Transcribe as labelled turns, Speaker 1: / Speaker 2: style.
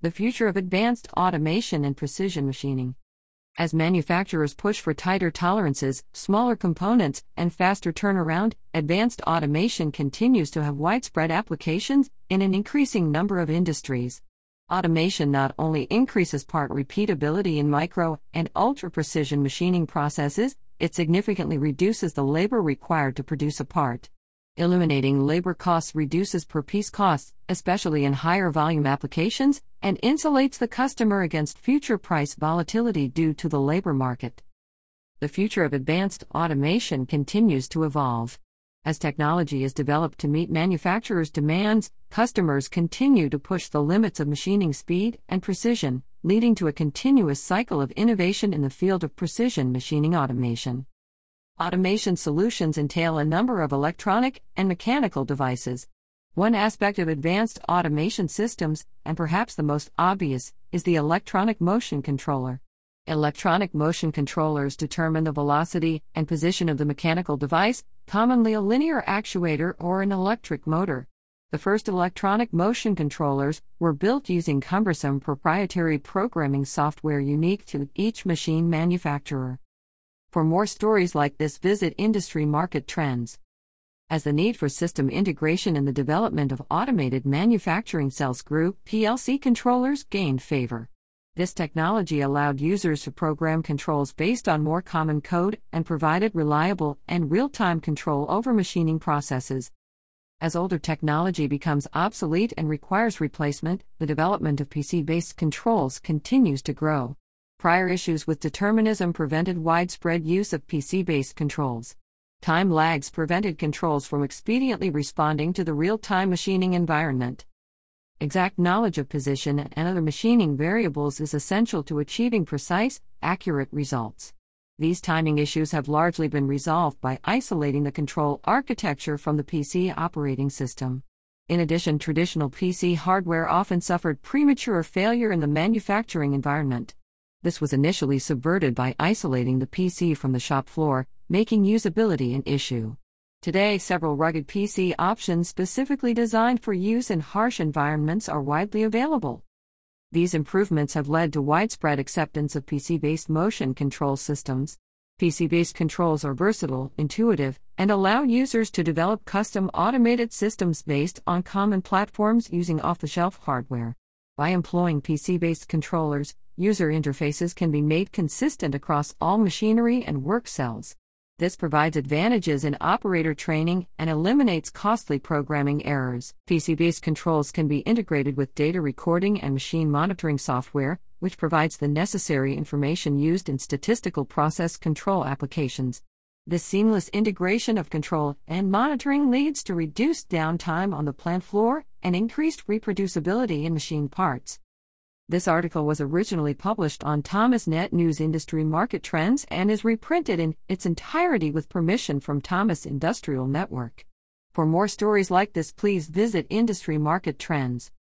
Speaker 1: The future of advanced automation and precision machining. As manufacturers push for tighter tolerances, smaller components, and faster turnaround, advanced automation continues to have widespread applications in an increasing number of industries. Automation not only increases part repeatability in micro and ultra-precision machining processes, it significantly reduces the labor required to produce a part. Eliminating labor costs reduces per-piece costs, especially in higher volume applications, and insulates the customer against future price volatility due to the labor market. The future of advanced automation continues to evolve. As technology is developed to meet manufacturers' demands, customers continue to push the limits of machining speed and precision, leading to a continuous cycle of innovation in the field of precision machining automation. Automation solutions entail a number of electronic and mechanical devices. One aspect of advanced automation systems, and perhaps the most obvious, is the electronic motion controller. Electronic motion controllers determine the velocity and position of the mechanical device, commonly a linear actuator or an electric motor. The first electronic motion controllers were built using cumbersome proprietary programming software unique to each machine manufacturer. For more stories like this, visit Industry Market Trends. As the need for system integration in the development of automated manufacturing cells grew, PLC controllers gained favor. This technology allowed users to program controls based on more common code and provided reliable and real-time control over machining processes. As older technology becomes obsolete and requires replacement, the development of PC-based controls continues to grow. Prior issues with determinism prevented widespread use of PC-based controls. Time lags prevented controls from expediently responding to the real-time machining environment. Exact knowledge of position and other machining variables is essential to achieving precise, accurate results. These timing issues have largely been resolved by isolating the control architecture from the PC operating system. In addition, traditional PC hardware often suffered premature failure in the manufacturing environment. This was initially subverted by isolating the PC from the shop floor, making usability an issue. Today, several rugged PC options specifically designed for use in harsh environments are widely available. These improvements have led to widespread acceptance of PC-based motion control systems. PC-based controls are versatile, intuitive, and allow users to develop custom automated systems based on common platforms using off-the-shelf hardware. By employing PC-based controllers, user interfaces can be made consistent across all machinery and work cells. This provides advantages in operator training and eliminates costly programming errors. PC-based controls can be integrated with data recording and machine monitoring software, which provides the necessary information used in statistical process control applications. This seamless integration of control and monitoring leads to reduced downtime on the plant floor and increased reproducibility in machine parts. This article was originally published on ThomasNet News Industry Market Trends and is reprinted in its entirety with permission from Thomas Industrial Network. For more stories like this, please visit Industry Market Trends.